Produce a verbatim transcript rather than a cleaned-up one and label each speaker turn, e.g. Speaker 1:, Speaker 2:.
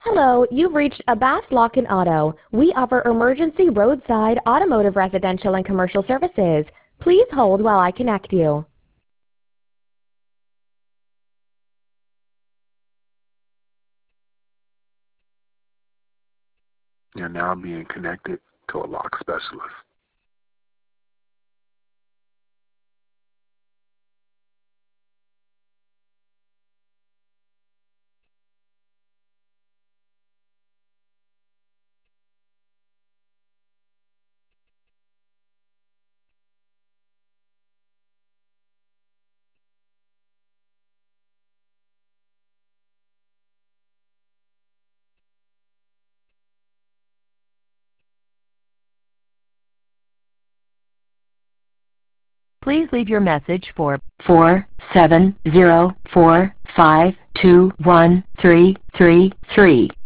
Speaker 1: Hello, you've reached Abbas Lock and Auto. We offer emergency roadside, automotive, residential, and commercial services. Please hold while I connect you.
Speaker 2: You're now being connected to a lock specialist.
Speaker 3: Please leave your message for four seven zero four five two one three three three.